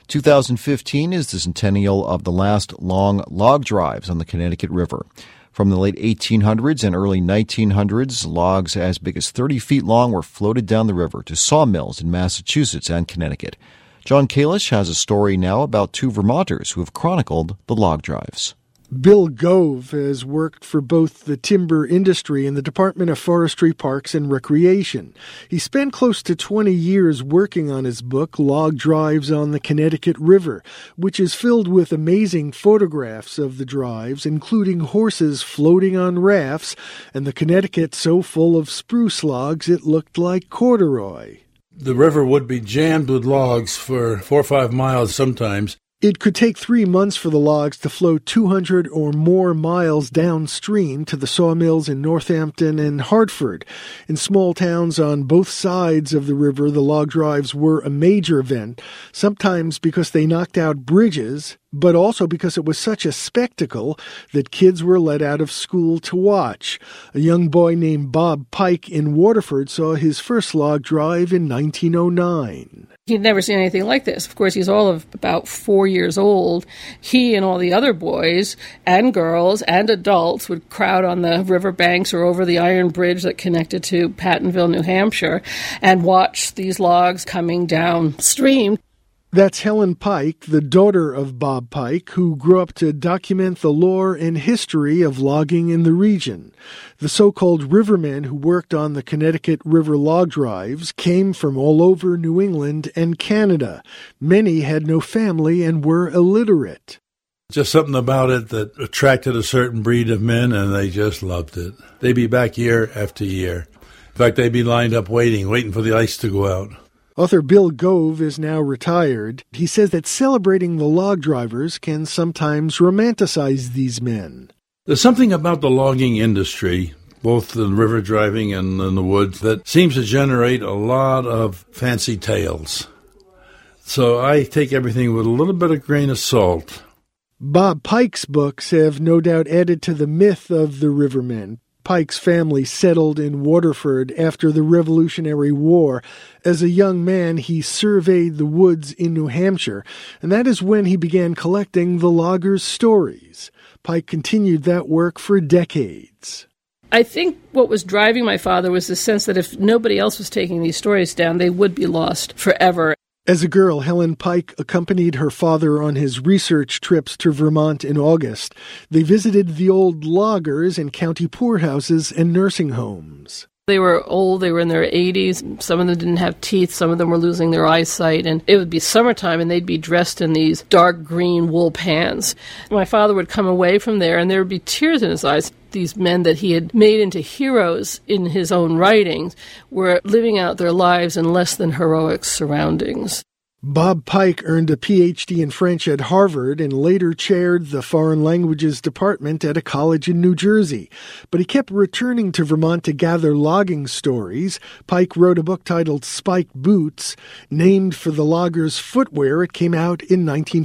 2015 is the centennial of the last long log drives on the Connecticut River. From the late 1800s and early 1900s, logs as big as 30 feet long were floated down the river to sawmills in Massachusetts and Connecticut. John Kalish has a story now about two Vermonters who have chronicled the log drives. Bill Gove has worked for both the timber industry and the Department of Forestry, Parks, and Recreation. He spent close to 20 years working on his book, Log Drives on the Connecticut River, which is filled with amazing photographs of the drives, including horses floating on rafts and the Connecticut so full of spruce logs it looked like corduroy. The river would be jammed with logs for 4 or 5 miles sometimes. It could take 3 months for the logs to float 200 or more miles downstream to the sawmills in Northampton and Hartford. In small towns on both sides of the river, the log drives were a major event, sometimes because they knocked out bridges, but also because it was such a spectacle that kids were let out of school to watch. A young boy named Bob Pike in Waterford saw his first log drive in 1909. He'd never seen anything like this. Of course, he's all of about 4 years old. He and all the other boys and girls and adults would crowd on the river banks or over the iron bridge that connected to Pattonville, New Hampshire, and watch these logs coming downstream. That's Helen Pike, the daughter of Bob Pike, who grew up to document the lore and history of logging in the region. The so-called rivermen who worked on the Connecticut River log drives came from all over New England and Canada. Many had no family and were illiterate. Just something about it that attracted a certain breed of men, and they just loved it. They'd be back year after year. In fact, they'd be lined up waiting for the ice to go out. Author Bill Gove is now retired. He says that celebrating the log drivers can sometimes romanticize these men. There's something about the logging industry, both in river driving and in the woods, that seems to generate a lot of fancy tales. So I take everything with a little bit of grain of salt. Bob Pike's books have no doubt added to the myth of the rivermen. Pike's family settled in Waterford after the Revolutionary War. As a young man, he surveyed the woods in New Hampshire, and that is when he began collecting the loggers' stories. Pike continued that work for decades. I think what was driving my father was the sense that if nobody else was taking these stories down, they would be lost forever. As a girl, Helen Pike accompanied her father on his research trips to Vermont in August. They visited the old loggers and county poorhouses and nursing homes. They were old, they were in their 80s, some of them didn't have teeth, some of them were losing their eyesight, and it would be summertime and they'd be dressed in these dark green wool pants. My father would come away from there and there would be tears in his eyes. These men that he had made into heroes in his own writings were living out their lives in less than heroic surroundings. Bob Pike earned a Ph.D. in French at Harvard and later chaired the Foreign Languages Department at a college in New Jersey. But he kept returning to Vermont to gather logging stories. Pike wrote a book titled Spiked Boots, named for the loggers' footwear. It came out in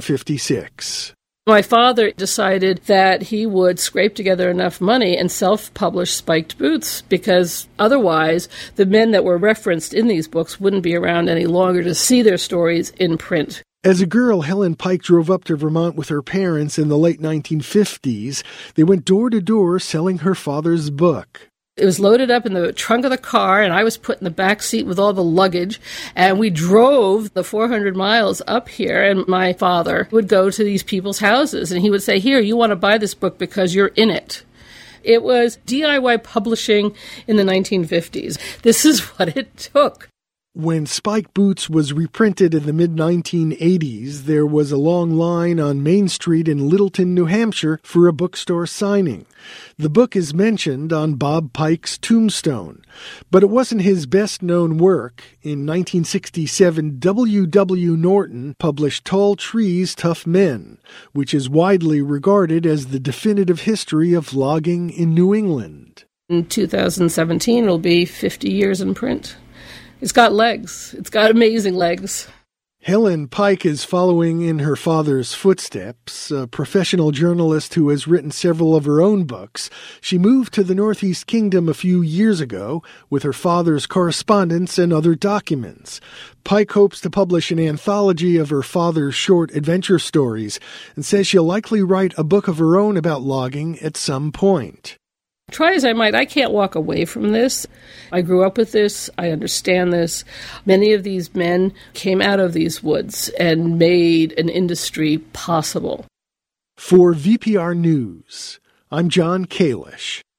1956. My father decided that he would scrape together enough money and self-publish Spiked Boots because otherwise the men that were referenced in these books wouldn't be around any longer to see their stories in print. As a girl, Helen Pike drove up to Vermont with her parents in the late 1950s. They went door to door selling her father's book. It was loaded up in the trunk of the car, and I was put in the back seat with all the luggage, and we drove the 400 miles up here, and my father would go to these people's houses, and he would say, "Here, you want to buy this book because you're in it." It was DIY publishing in the 1950s. This is what it took. When Spiked Boots was reprinted in the mid-1980s, there was a long line on Main Street in Littleton, New Hampshire for a bookstore signing. The book is mentioned on Bob Pike's tombstone, but it wasn't his best-known work. In 1967, W. Norton published Tall Trees, Tough Men, which is widely regarded as the definitive history of logging in New England. In 2017, it'll be 50 years in print. It's got legs. It's got amazing legs. Helen Pike is following in her father's footsteps, a professional journalist who has written several of her own books. She moved to the Northeast Kingdom a few years ago with her father's correspondence and other documents. Pike hopes to publish an anthology of her father's short adventure stories and says she'll likely write a book of her own about logging at some point. Try as I might, I can't walk away from this. I grew up with this. I understand this. Many of these men came out of these woods and made an industry possible. For VPR News, I'm John Kalish.